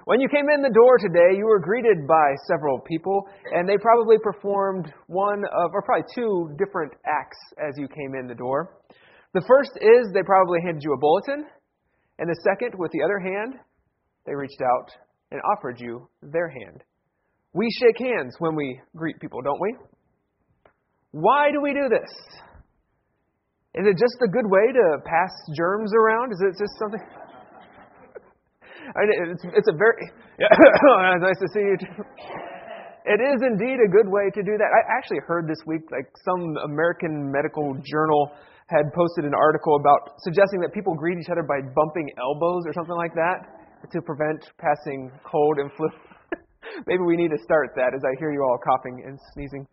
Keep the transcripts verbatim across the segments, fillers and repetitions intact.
When you came in the door today, you were greeted by several people, and they probably performed one of, or probably two different acts as you came in the door. The first is they probably handed you a bulletin, and the second, with the other hand, they reached out and offered you their hand. We shake hands when we greet people, don't we? Why do we do this? Is it just a good way to pass germs around? Is it just something? I mean, it's, it's a very, yeah, nice to see you too. It is indeed a good way to do that. I actually heard this week, like some American medical journal had posted an article about suggesting that people greet each other by bumping elbows or something like that to prevent passing cold and flu. Maybe we need to start that as I hear you all coughing and sneezing.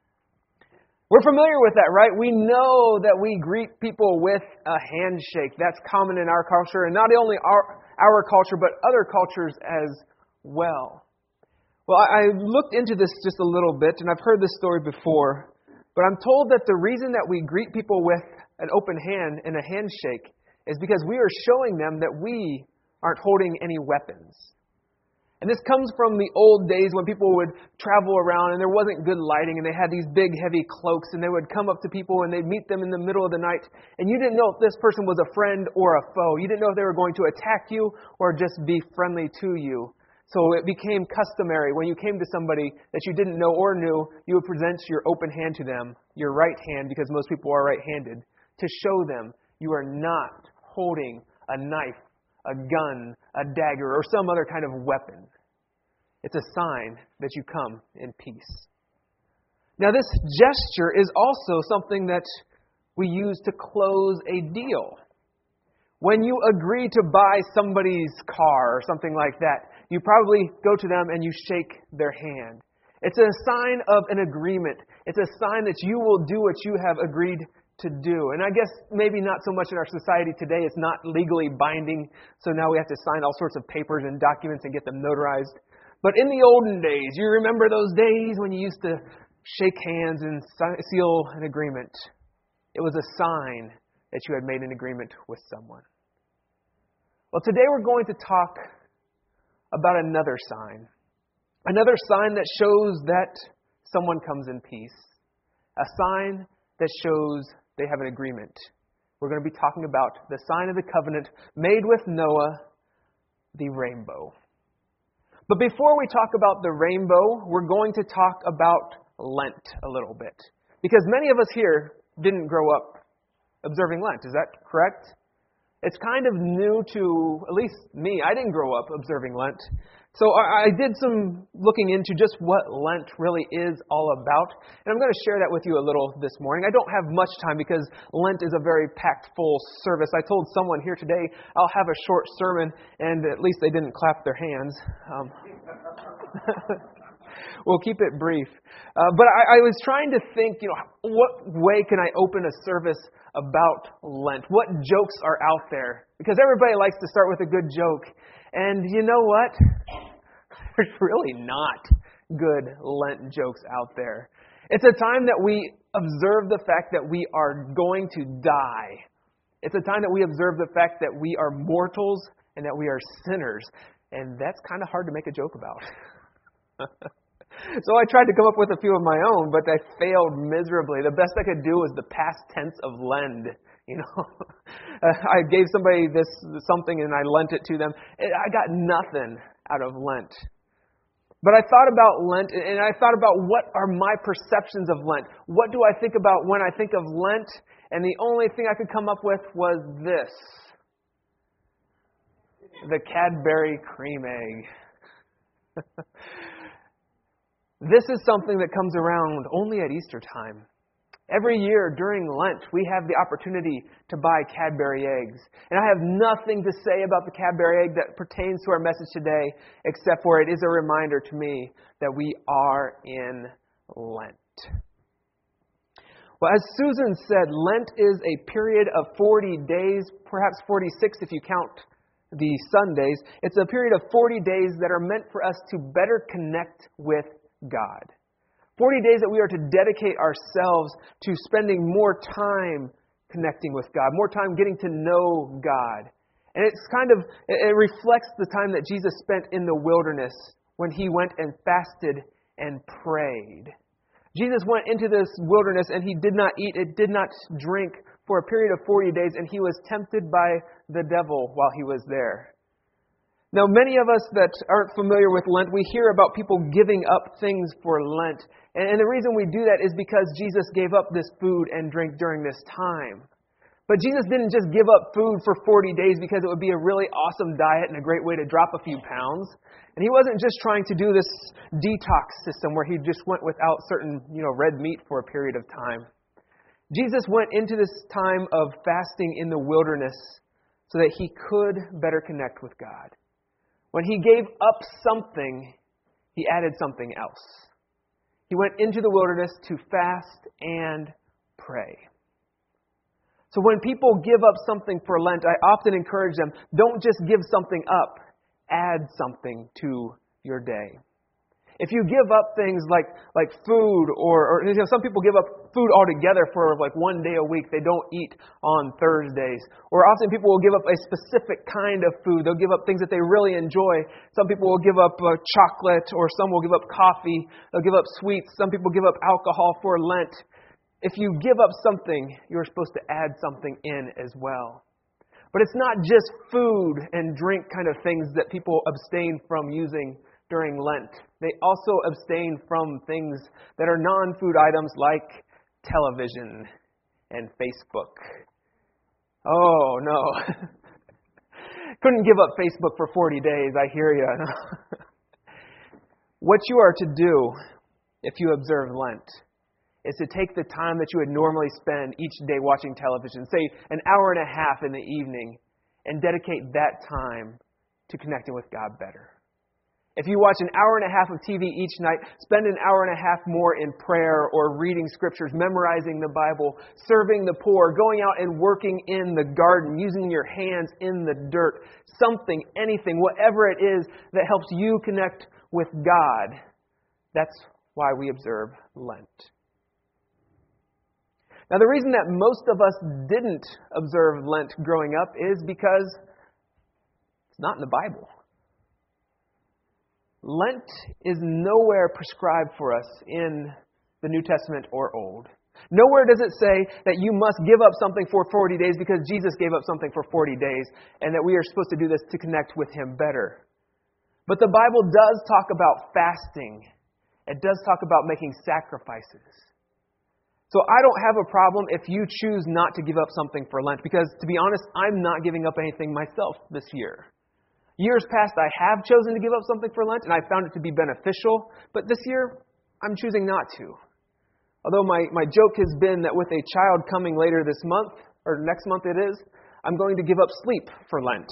We're familiar with that, right? We know that we greet people with a handshake. That's common in our culture, and not only our our culture, but other cultures as well. Well, I looked into this just a little bit, and I've heard this story before, but I'm told that the reason that we greet people with an open hand and a handshake is because we are showing them that we aren't holding any weapons. And this comes from the old days when people would travel around and there wasn't good lighting and they had these big, heavy cloaks and they would come up to people and they'd meet them in the middle of the night. And you didn't know if this person was a friend or a foe. You didn't know if they were going to attack you or just be friendly to you. So it became customary when you came to somebody that you didn't know or knew, you would present your open hand to them, your right hand, because most people are right-handed, to show them you are not holding a knife, a gun, a dagger, or some other kind of weapon. It's a sign that you come in peace. Now, this gesture is also something that we use to close a deal. When you agree to buy somebody's car or something like that, you probably go to them and you shake their hand. It's a sign of an agreement. It's a sign that you will do what you have agreed to do. And I guess maybe not so much in our society today. It's not legally binding, so now we have to sign all sorts of papers and documents and get them notarized. But in the olden days, you remember those days when you used to shake hands and seal an agreement. It was a sign that you had made an agreement with someone. Well, today we're going to talk about another sign. Another sign that shows that someone comes in peace. A sign that shows they have an agreement. We're going to be talking about the sign of the covenant made with Noah, the rainbow. But before we talk about the rainbow, we're going to talk about Lent a little bit. Because many of us here didn't grow up observing Lent. Is that correct? It's kind of new to, at least me. I didn't grow up observing Lent. So I did some looking into just what Lent really is all about. And I'm going to share that with you a little this morning. I don't have much time because Lent is a very packed full service. I told someone here today I'll have a short sermon, and at least they didn't clap their hands. Um, we'll keep it brief. Uh, but I, I was trying to think, you know, what way can I open a service about Lent? What jokes are out there? Because everybody likes to start with a good joke. And you know what? There's really not good Lent jokes out there. It's a time that we observe the fact that we are going to die. It's a time that we observe the fact that we are mortals and that we are sinners. And that's kind of hard to make a joke about. So I tried to come up with a few of my own, but I failed miserably. The best I could do was the past tense of lend. You know, I gave somebody this something and I lent it to them. I got nothing out of Lent. But I thought about Lent and I thought about what are my perceptions of Lent? What do I think about when I think of Lent? And the only thing I could come up with was this. The Cadbury cream egg. This is something that comes around only at Easter time. Every year during Lent, we have the opportunity to buy Cadbury eggs. And I have nothing to say about the Cadbury egg that pertains to our message today, except for it is a reminder to me that we are in Lent. Well, as Susan said, Lent is a period of forty days, perhaps forty-six if you count the Sundays. It's a period of forty days that are meant for us to better connect with God. forty days that we are to dedicate ourselves to spending more time connecting with God, more time getting to know God. And it's kind of, it reflects the time that Jesus spent in the wilderness when he went and fasted and prayed. Jesus went into this wilderness and he did not eat, it did not drink for a period of forty days, and he was tempted by the devil while he was there. Now, many of us that aren't familiar with Lent, we hear about people giving up things for Lent. And the reason we do that is because Jesus gave up this food and drink during this time. But Jesus didn't just give up food for forty days because it would be a really awesome diet and a great way to drop a few pounds. And he wasn't just trying to do this detox system where he just went without certain, you know, red meat for a period of time. Jesus went into this time of fasting in the wilderness so that he could better connect with God. When he gave up something, he added something else. He went into the wilderness to fast and pray. So when people give up something for Lent, I often encourage them, don't just give something up, add something to your day. If you give up things like like food, or, or you know, some people give up food altogether for like one day a week. They don't eat on Thursdays. Or often people will give up a specific kind of food. They'll give up things that they really enjoy. Some people will give up uh, chocolate, or some will give up coffee. They'll give up sweets. Some people give up alcohol for Lent. If you give up something, you're supposed to add something in as well. But it's not just food and drink kind of things that people abstain from using during Lent. They also abstain from things that are non-food items like television and Facebook. Oh, no. Couldn't give up Facebook for forty days, I hear you. What you are to do if you observe Lent is to take the time that you would normally spend each day watching television, say an hour and a half in the evening, and dedicate that time to connecting with God better. If you watch an hour and a half of T V each night, spend an hour and a half more in prayer or reading scriptures, memorizing the Bible, serving the poor, going out and working in the garden, using your hands in the dirt, something, anything, whatever it is that helps you connect with God. That's why we observe Lent. Now, the reason that most of us didn't observe Lent growing up is because it's not in the Bible. Lent is nowhere prescribed for us in the New Testament or Old. Nowhere does it say that you must give up something for forty days because Jesus gave up something for forty days and that we are supposed to do this to connect with Him better. But the Bible does talk about fasting. It does talk about making sacrifices. So I don't have a problem if you choose not to give up something for Lent because, to be honest, I'm not giving up anything myself this year. Years past, I have chosen to give up something for Lent, and I found it to be beneficial. But this year, I'm choosing not to. Although my, my joke has been that with a child coming later this month, or next month it is, I'm going to give up sleep for Lent.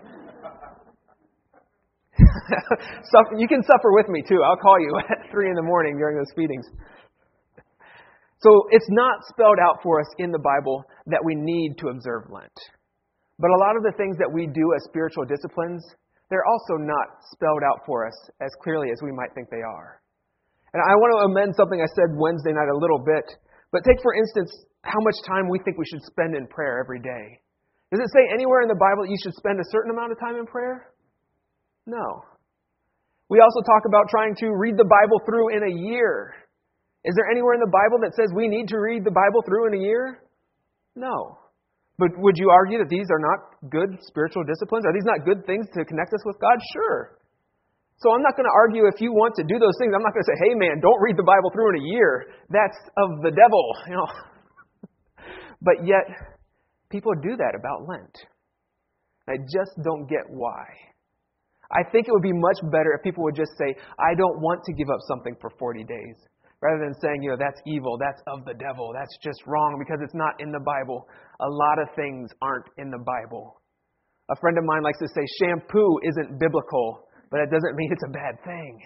You can suffer with me, too. I'll call you at three in the morning during those feedings. So it's not spelled out for us in the Bible that we need to observe Lent. But a lot of the things that we do as spiritual disciplines, they're also not spelled out for us as clearly as we might think they are. And I want to amend something I said Wednesday night a little bit. But take, for instance, how much time we think we should spend in prayer every day. Does it say anywhere in the Bible that you should spend a certain amount of time in prayer? No. We also talk about trying to read the Bible through in a year. Is there anywhere in the Bible that says we need to read the Bible through in a year? No. But would you argue that these are not good spiritual disciplines? Are these not good things to connect us with God? Sure. So I'm not going to argue if you want to do those things. I'm not going to say, hey man, don't read the Bible through in a year. That's of the devil, you know. But yet, people do that about Lent. I just don't get why. I think it would be much better if people would just say, I don't want to give up something for forty days. Rather than saying, you know, that's evil, that's of the devil, that's just wrong because it's not in the Bible. A lot of things aren't in the Bible. A friend of mine likes to say shampoo isn't biblical, but it doesn't mean it's a bad thing.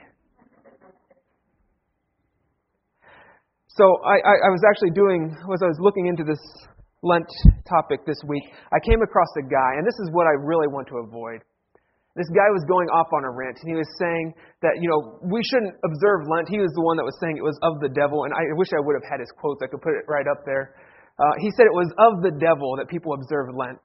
So I, I, I was actually doing, as I was looking into this Lent topic this week, I came across a guy, and this is what I really want to avoid. This guy was going off on a rant, and he was saying that, you know, we shouldn't observe Lent. He was the one that was saying it was of the devil, and I wish I would have had his quotes. I could put it right up there. Uh, he said it was of the devil that people observe Lent.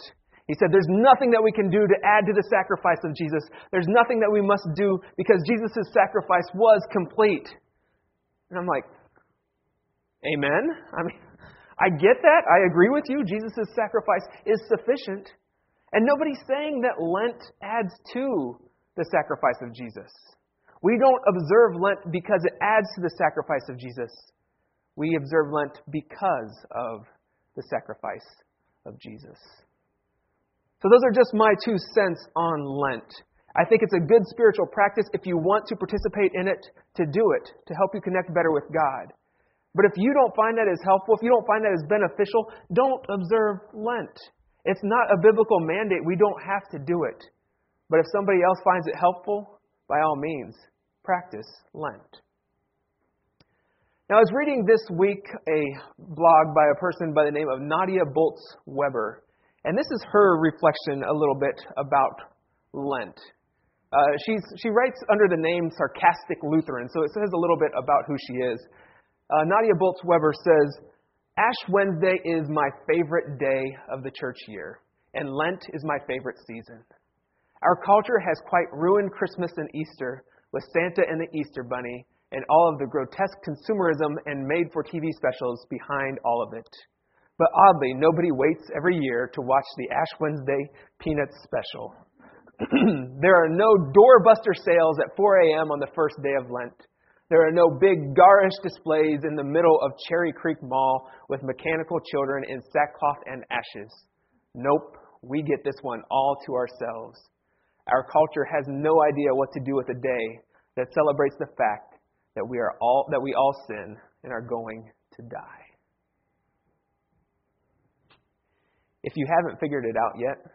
He said, there's nothing that we can do to add to the sacrifice of Jesus. There's nothing that we must do because Jesus' sacrifice was complete. And I'm like, amen? I mean, I get that. I agree with you. Jesus' sacrifice is sufficient. And nobody's saying that Lent adds to the sacrifice of Jesus. We don't observe Lent because it adds to the sacrifice of Jesus. We observe Lent because of the sacrifice of Jesus. So those are just my two cents on Lent. I think it's a good spiritual practice if you want to participate in it, to do it, to help you connect better with God. But if you don't find that as helpful, if you don't find that as beneficial, don't observe Lent. It's not a biblical mandate. We don't have to do it. But if somebody else finds it helpful, by all means, practice Lent. Now, I was reading this week a blog by a person by the name of Nadia Bolz-Weber. And this is her reflection a little bit about Lent. Uh, she's, she writes under the name Sarcastic Lutheran, so it says a little bit about who she is. Uh, Nadia Bolz-Weber says, Ash Wednesday is my favorite day of the church year, and Lent is my favorite season. Our culture has quite ruined Christmas and Easter with Santa and the Easter Bunny and all of the grotesque consumerism and made-for-T V specials behind all of it. But oddly, nobody waits every year to watch the Ash Wednesday Peanuts special. There are no doorbuster sales at four a.m. on the first day of Lent. There are no big garish displays in the middle of Cherry Creek Mall with mechanical children in sackcloth and ashes. Nope, we get this one all to ourselves. Our culture has no idea what to do with a day that celebrates the fact that we are all that we all sin and are going to die. If you haven't figured it out yet,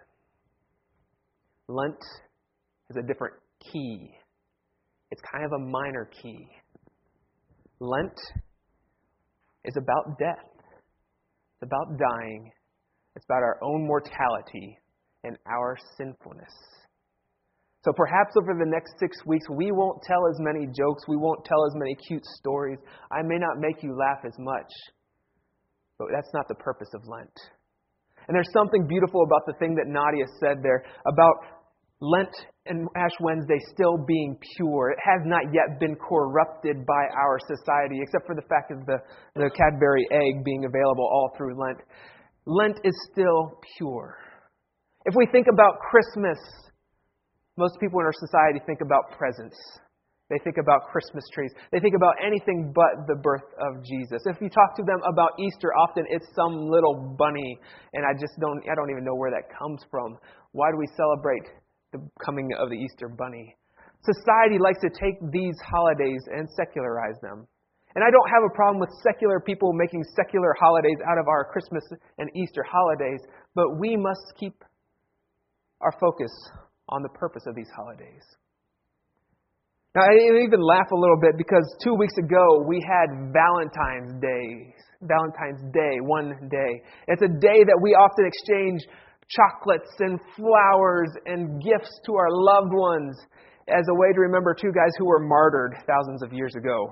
Lent is a different key. It's kind of a minor key. Lent is about death. It's about dying. It's about our own mortality and our sinfulness. So perhaps over the next six weeks, we won't tell as many jokes. We won't tell as many cute stories. I may not make you laugh as much. But that's not the purpose of Lent. And there's something beautiful about the thing that Nadia said there about Lent and Ash Wednesday still being pure. It has not yet been corrupted by our society, except for the fact of the, the Cadbury egg being available all through Lent. Lent is still pure. If we think about Christmas, most people in our society think about presents. They think about Christmas trees. They think about anything but the birth of Jesus. If you talk to them about Easter, often it's some little bunny, and I just don't, I don't even know where that comes from. Why do we celebrate the coming of the Easter bunny? Society likes to take these holidays and secularize them. And I don't have a problem with secular people making secular holidays out of our Christmas and Easter holidays, but we must keep our focus on the purpose of these holidays. Now, I even laugh a little bit because two weeks ago we had Valentine's Day. Valentine's Day, one day. It's a day that we often exchange chocolates and flowers and gifts to our loved ones as a way to remember two guys who were martyred thousands of years ago.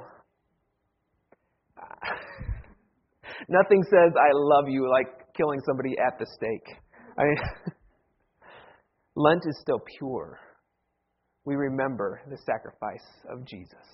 Nothing says I love you like killing somebody at the stake. I mean, Lent is still pure. We remember the sacrifice of Jesus.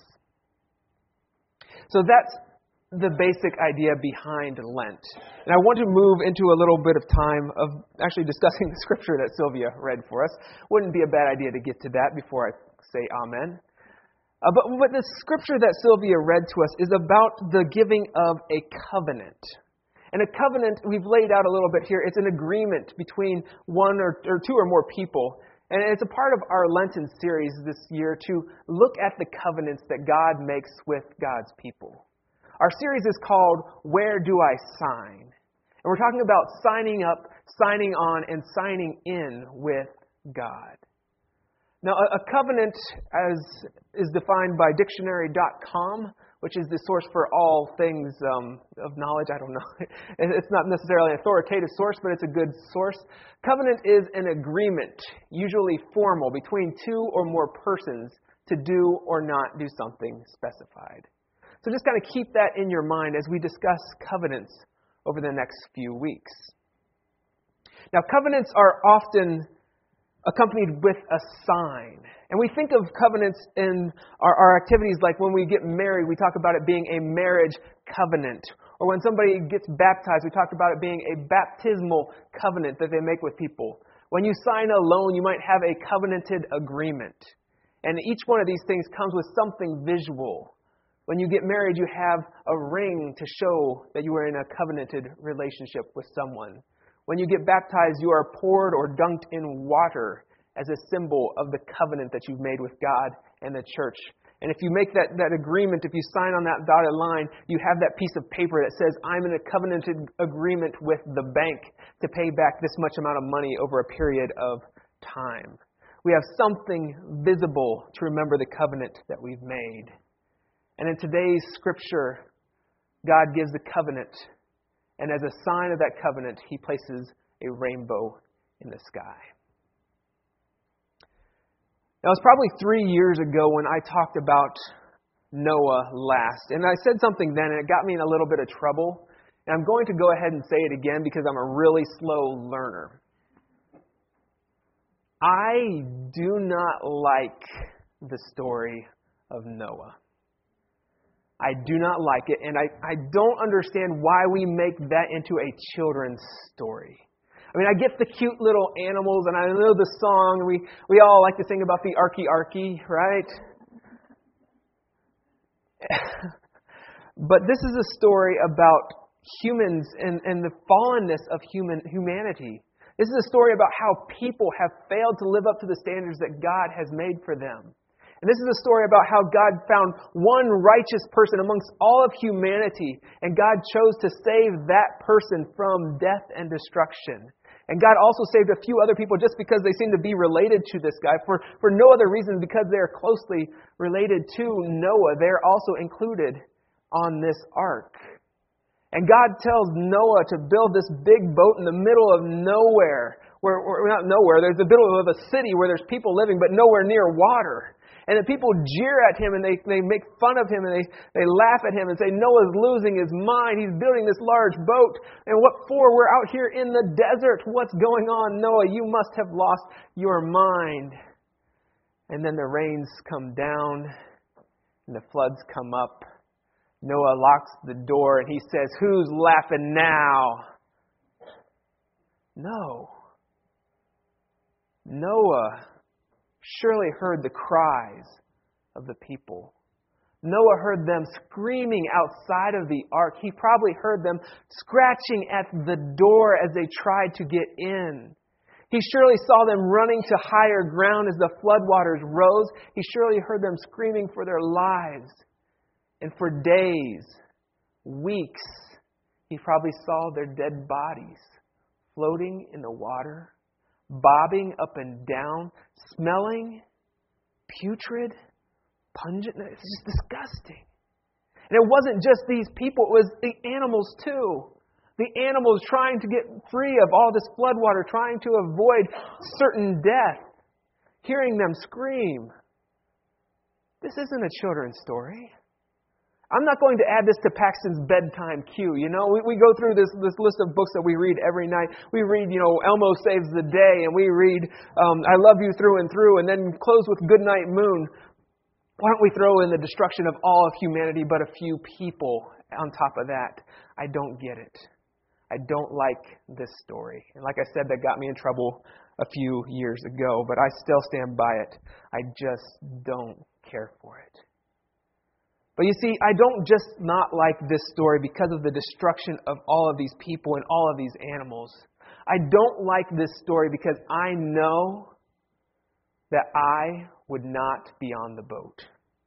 So that's the basic idea behind Lent. And I want to move into a little bit of time of actually discussing the scripture that Sylvia read for us. Wouldn't be a bad idea to get to that before I say amen. Uh, but, but the scripture that Sylvia read to us is about the giving of a covenant. And a covenant, we've laid out a little bit here, it's an agreement between one or, or two or more people. And it's a part of our Lenten series this year to look at the covenants that God makes with God's people. Our series is called Where Do I Sign? And we're talking about signing up, signing on, and signing in with God. Now, a, a covenant, as is defined by dictionary dot com, which is the source for all things um, of knowledge. I don't know. It's not necessarily an authoritative source, but it's a good source. Covenant is an agreement, usually formal, between two or more persons to do or not do something specified. So just kind of keep that in your mind as we discuss covenants over the next few weeks. Now, covenants are often accompanied with a sign. And we think of covenants in our, our activities like when we get married, we talk about it being a marriage covenant. Or when somebody gets baptized, we talk about it being a baptismal covenant that they make with people. When you sign a loan, you might have a covenanted agreement. And each one of these things comes with something visual. When you get married, you have a ring to show that you are in a covenanted relationship with someone. When you get baptized, you are poured or dunked in water as a symbol of the covenant that you've made with God and the church. And if you make that, that agreement, if you sign on that dotted line, you have that piece of paper that says, I'm in a covenanted agreement with the bank to pay back this much amount of money over a period of time. We have something visible to remember the covenant that we've made. And in today's scripture, God gives the covenant. And as a sign of that covenant, He places a rainbow in the sky. Now, it was probably three years ago when I talked about Noah last. And I said something then, and it got me in a little bit of trouble. And I'm going to go ahead and say it again because I'm a really slow learner. I do not like the story of Noah. I do not like it, and I, I don't understand why we make that into a children's story. I mean, I get the cute little animals, and I know the song, and we, we all like to sing about the Arky Arky, right? But this is a story about humans and, and the fallenness of human humanity. This is a story about how people have failed to live up to the standards that God has made for them. And this is a story about how God found one righteous person amongst all of humanity, and God chose to save that person from death and destruction. And God also saved a few other people just because they seem to be related to this guy, for, for no other reason, because they are closely related to Noah. They're also included on this ark. And God tells Noah to build this big boat in the middle of nowhere, where, or not nowhere, there's the middle of a city where there's people living, but nowhere near water. And the people jeer at him and they, they make fun of him and they, they laugh at him and say, Noah's losing his mind. He's building this large boat. And what for? We're out here in the desert. What's going on, Noah? You must have lost your mind. And then the rains come down and the floods come up. Noah locks the door and he says, who's laughing now? No. Noah surely heard the cries of the people. Noah heard them screaming outside of the ark. He probably heard them scratching at the door as they tried to get in. He surely saw them running to higher ground as the floodwaters rose. He surely heard them screaming for their lives. And for days, weeks, he probably saw their dead bodies floating in the water, bobbing up and down, smelling putrid, pungent. It's just disgusting. And it wasn't just these people, it was the animals too. The animals trying to get free of all this floodwater, trying to avoid certain death, hearing them scream. This isn't a children's story. I'm not going to add this to Paxton's bedtime queue. You know, we, we go through this, this list of books that we read every night. We read, you know, Elmo Saves the Day, and we read um, I Love You Through and Through, and then close with Goodnight Moon. Why don't we throw in the destruction of all of humanity but a few people on top of that? I don't get it. I don't like this story. And like I said, that got me in trouble a few years ago, but I still stand by it. I just don't care for it. But you see, I don't just not like this story because of the destruction of all of these people and all of these animals. I don't like this story because I know that I would not be on the boat.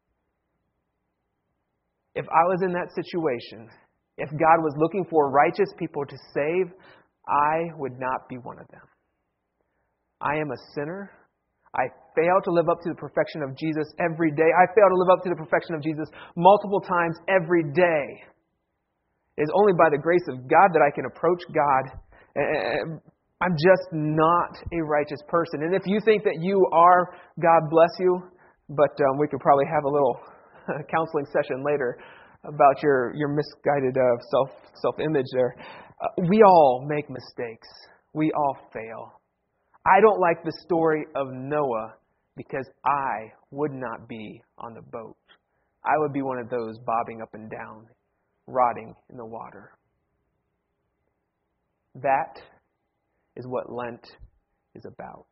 If I was in that situation, if God was looking for righteous people to save, I would not be one of them. I am a sinner. I fail to live up to the perfection of Jesus every day. I fail to live up to the perfection of Jesus multiple times every day. It is only by the grace of God that I can approach God. I'm just not a righteous person. And if you think that you are, God bless you. But um, we could probably have a little counseling session later about your, your misguided uh, self, self-image there. Uh, we all make mistakes. We all fail. I don't like the story of Noah because I would not be on the boat. I would be one of those bobbing up and down, rotting in the water. That is what Lent is about.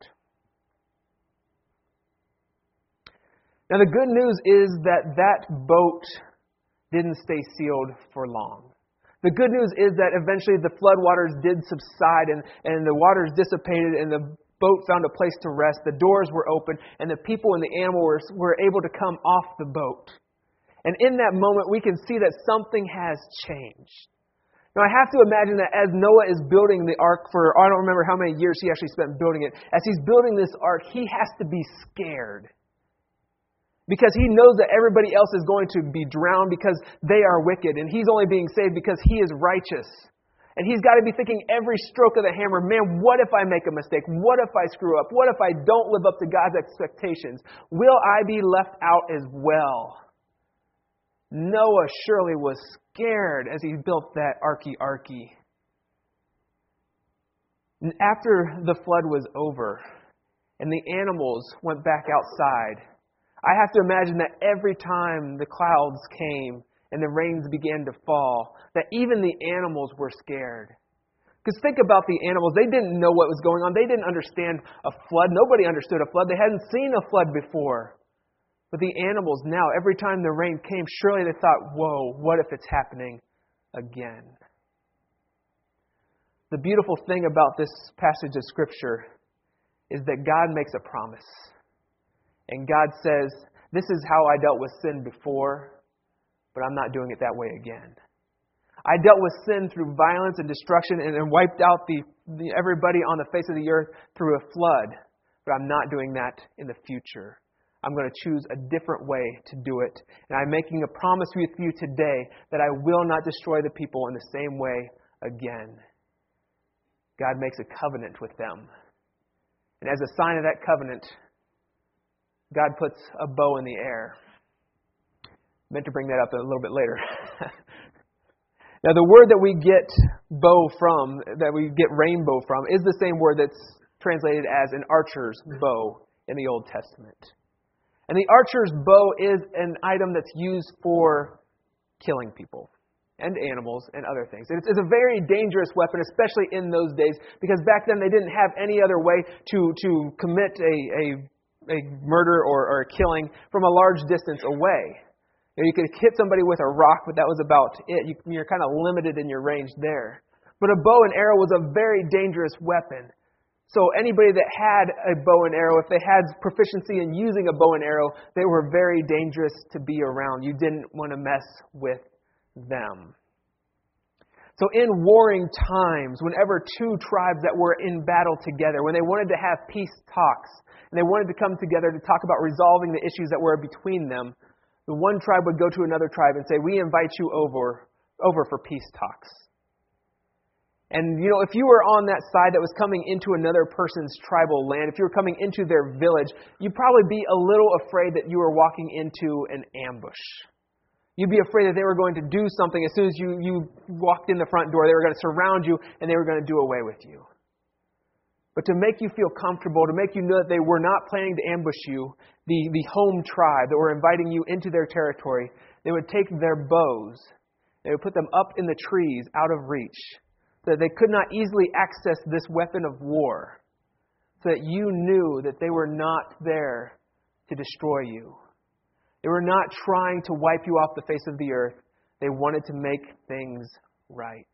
Now, the good news is that that boat didn't stay sealed for long. The good news is that eventually the floodwaters did subside and, and the waters dissipated and the boat found a place to rest. The doors were open and the people and the animals were, were able to come off the boat. And in that moment, we can see that something has changed. Now, I have to imagine that as Noah is building the ark for, I don't remember how many years he actually spent building it, as he's building this ark, he has to be scared. Because he knows that everybody else is going to be drowned because they are wicked. And he's only being saved because he is righteous. And he's got to be thinking every stroke of the hammer, man, what if I make a mistake? What if I screw up? What if I don't live up to God's expectations? Will I be left out as well? Noah surely was scared as he built that arky-arky. And after the flood was over and the animals went back outside, I have to imagine that every time the clouds came and the rains began to fall, that even the animals were scared. Because think about the animals. They didn't know what was going on. They didn't understand a flood. Nobody understood a flood. They hadn't seen a flood before. But the animals now, every time the rain came, surely they thought, whoa, what if it's happening again? The beautiful thing about this passage of Scripture is that God makes a promise. And God says, this is how I dealt with sin before, but I'm not doing it that way again. I dealt with sin through violence and destruction and, and wiped out the, the everybody on the face of the earth through a flood, but I'm not doing that in the future. I'm going to choose a different way to do it. And I'm making a promise with you today that I will not destroy the people in the same way again. God makes a covenant with them. And as a sign of that covenant, God puts a bow in the air. Meant to bring that up a little bit later. Now, the word that we get bow from, that we get rainbow from, is the same word that's translated as an archer's bow in the Old Testament. And the archer's bow is an item that's used for killing people and animals and other things. It's, it's a very dangerous weapon, especially in those days, because back then they didn't have any other way to, to commit a, a, a murder or, or a killing from a large distance away. You know, you could hit somebody with a rock, but that was about it. You, you're kind of limited in your range there. But a bow and arrow was a very dangerous weapon. So anybody that had a bow and arrow, if they had proficiency in using a bow and arrow, they were very dangerous to be around. You didn't want to mess with them. So in warring times, whenever two tribes that were in battle together, when they wanted to have peace talks, and they wanted to come together to talk about resolving the issues that were between them, the one tribe would go to another tribe and say, we invite you over, over for peace talks. And, you know, if you were on that side that was coming into another person's tribal land, if you were coming into their village, you'd probably be a little afraid that you were walking into an ambush. You'd be afraid that they were going to do something as soon as you, you walked in the front door. They were going to surround you and they were going to do away with you. But to make you feel comfortable, to make you know that they were not planning to ambush you, the, the home tribe that were inviting you into their territory, they would take their bows, they would put them up in the trees out of reach, so that they could not easily access this weapon of war, so that you knew that they were not there to destroy you. They were not trying to wipe you off the face of the earth. They wanted to make things right.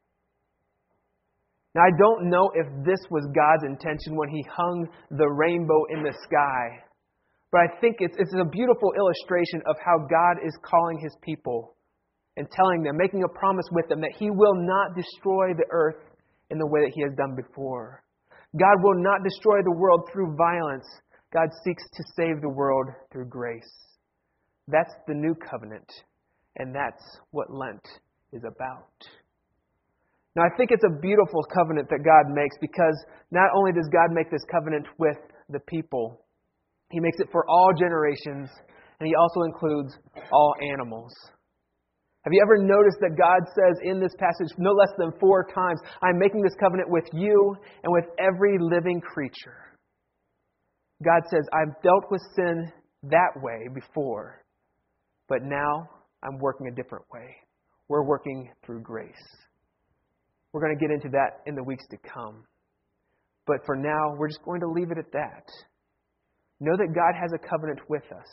Now, I don't know if this was God's intention when He hung the rainbow in the sky, but I think it's, it's a beautiful illustration of how God is calling His people and telling them, making a promise with them that He will not destroy the earth in the way that He has done before. God will not destroy the world through violence. God seeks to save the world through grace. That's the new covenant, and that's what Lent is about. Now, I think it's a beautiful covenant that God makes, because not only does God make this covenant with the people, He makes it for all generations, and He also includes all animals. Have you ever noticed that God says in this passage no less than four times, I'm making this covenant with you and with every living creature. God says, I've dealt with sin that way before, but now I'm working a different way. We're working through grace. We're going to get into that in the weeks to come. But for now, we're just going to leave it at that. Know that God has a covenant with us.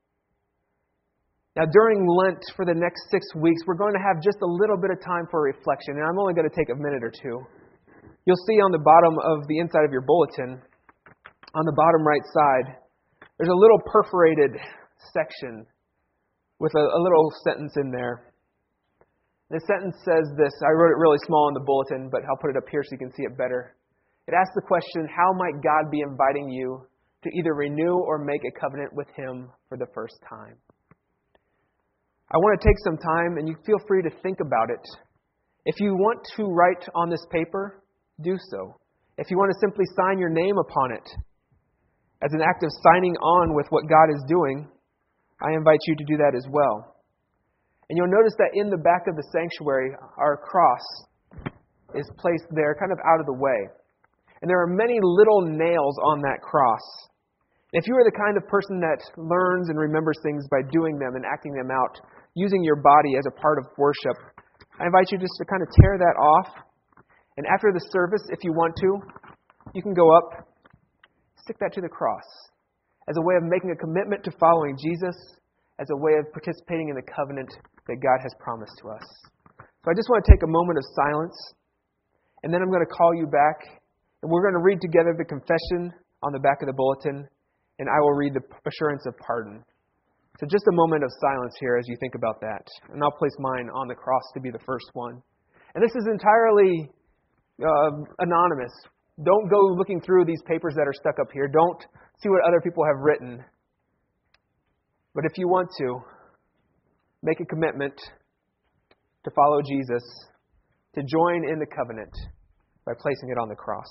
Now, during Lent, for the next six weeks, we're going to have just a little bit of time for reflection, and I'm only going to take a minute or two. You'll see on the bottom of the inside of your bulletin, on the bottom right side, there's a little perforated section with a, a little sentence in there. The sentence says this. I wrote it really small in the bulletin, but I'll put it up here so you can see it better. It asks the question, how might God be inviting you to either renew or make a covenant with Him for the first time? I want to take some time, and you feel free to think about it. If you want to write on this paper, do so. If you want to simply sign your name upon it as an act of signing on with what God is doing, I invite you to do that as well. And you'll notice that in the back of the sanctuary, our cross is placed there kind of out of the way. And there are many little nails on that cross. If you are the kind of person that learns and remembers things by doing them and acting them out, using your body as a part of worship, I invite you just to kind of tear that off. And after the service, if you want to, you can go up, stick that to the cross as a way of making a commitment to following Jesus, as a way of participating in the covenant that God has promised to us. So I just want to take a moment of silence, and then I'm going to call you back, and we're going to read together the confession on the back of the bulletin, and I will read the assurance of pardon. So just a moment of silence here as you think about that. And I'll place mine on the cross to be the first one. And this is entirely uh, anonymous. Don't go looking through these papers that are stuck up here. Don't see what other people have written. But if you want to, make a commitment to follow Jesus, to join in the covenant by placing it on the cross.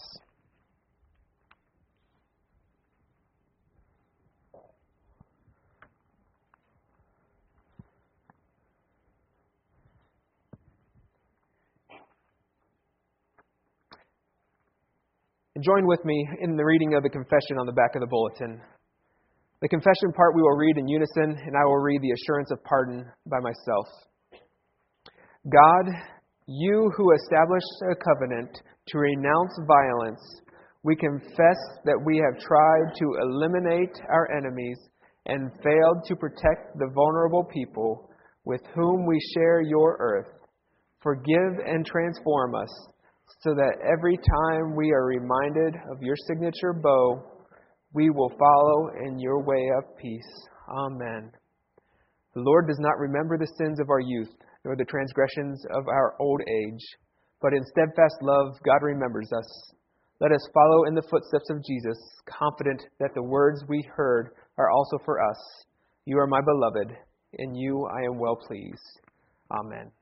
And join with me in the reading of the confession on the back of the bulletin. The confession part we will read in unison, and I will read the assurance of pardon by myself. God, you who established a covenant to renounce violence, we confess that we have tried to eliminate our enemies and failed to protect the vulnerable people with whom we share your earth. Forgive and transform us, so that every time we are reminded of your signature bow, we will follow in your way of peace. Amen. The Lord does not remember the sins of our youth, nor the transgressions of our old age, but in steadfast love God remembers us. Let us follow in the footsteps of Jesus, confident that the words we heard are also for us. You are my beloved, in you I am well pleased. Amen.